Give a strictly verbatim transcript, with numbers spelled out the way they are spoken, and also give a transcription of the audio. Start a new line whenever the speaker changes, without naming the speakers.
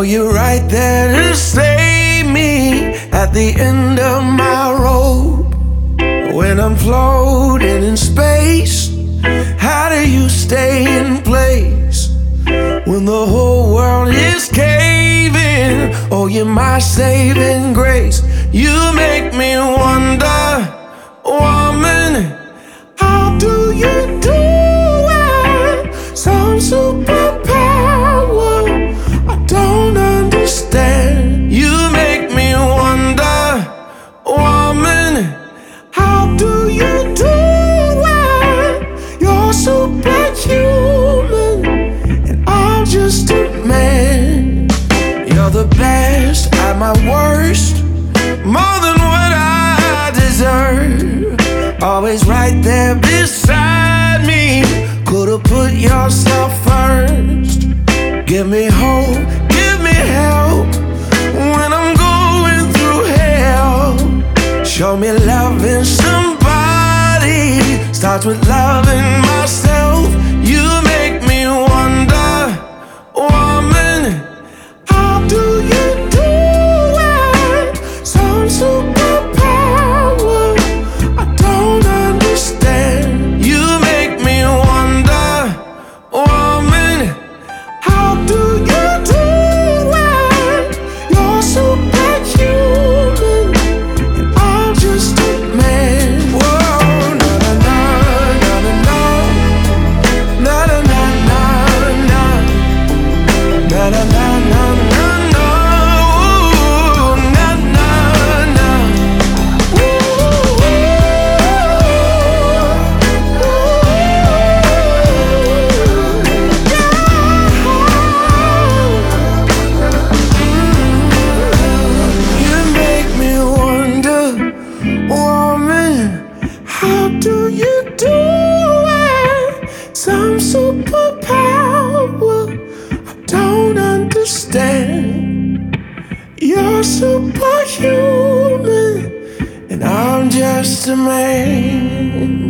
you're right there to save me at the end of my rope. When I'm floating in space, how do you stay in place? When the whole world is caving, oh, you're my saving grace. You make me wonder, woman, how do you do it? Some superpower I don't understand. You make me wonder, woman, how do you do it? You're superhuman and I'm just a man. You're the best at my worst, more than what I deserve. Always right there beside me. Could've put yourself first. Give me hope, give me help when I'm going through hell. Show me loving somebody starts with loving myself. You make me wonder, woman, how do you do it? Some superpower I don't understand. You make me wonder, woman, how do you do it? You're superhuman and I'm just a man. Whoa, na na na na na na na na na na na na na. How do you do it? Some superpower I don't understand. You're superhuman and I'm just a man.